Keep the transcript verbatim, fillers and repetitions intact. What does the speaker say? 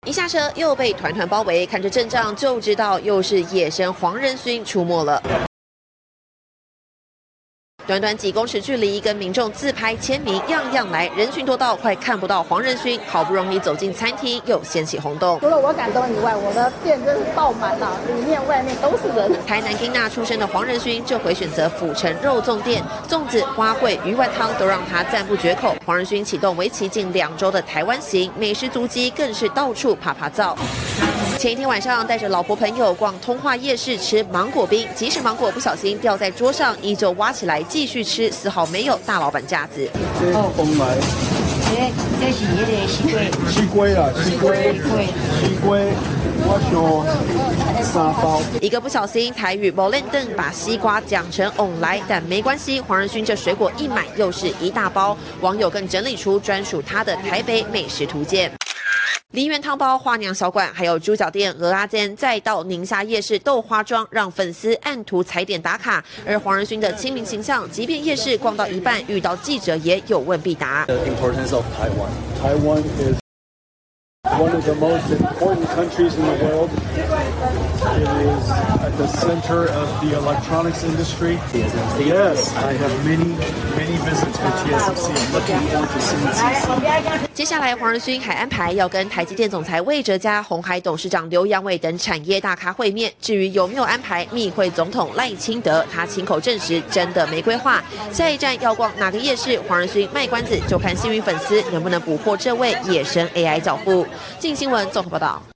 一下车又被团团包围，看着阵仗就知道又是野生黄仁勋出没了。 短短几公尺距离，跟民众自拍签名，样样来，人群多到快看不到黄仁勋。好不容易走进餐厅，又掀起轰动。 除了我感动以外，我的店真是爆满了，里面外面都是人。 台南金纳出身的黄仁勋，这回选择府城肉粽店，粽子、花卉、鱼丸汤都让他赞不绝口。黄仁勋启动为期近两周的台湾行，美食足迹更是到处啪啪造。 前一天晚上，带着老婆朋友逛通化夜市吃芒果冰，即使芒果不小心掉在桌上，依旧挖起来继续吃，丝毫没有大老板架子。 哦，风来， 这这是那个西龟， 西龟啊，西龟，西龟，我想三包。 一个不小心，台语某练凳把西瓜讲成“翁来”，但没关系，黄仁勋这水果一买又是一大包，网友更整理出专属他的台北美食图鉴。 梨园汤包、花娘小馆，还有猪脚店、鹅阿煎，再到宁夏夜市豆花庄，让粉丝按图踩点打卡。而黄仁勋的亲民形象，即便夜市逛到一半，遇到记者也有问必答。 The importance of Taiwan. Taiwan is one of the most important countries in the world. It is at the center of the electronics industry. Yes, I have many, many visits with T S M C. I'm looking forward to seeing T S M C. 接下来，黄仁勋还安排要跟台积电总裁魏哲嘉、鸿海董事长刘扬伟等产业大咖会面。至于有没有安排密会总统赖清德，他亲口证实真的没规划。下一站要逛哪个夜市？黄仁勋卖关子，就看幸运粉丝能不能捕获这位野生 A I 教父。镜新闻综合报道。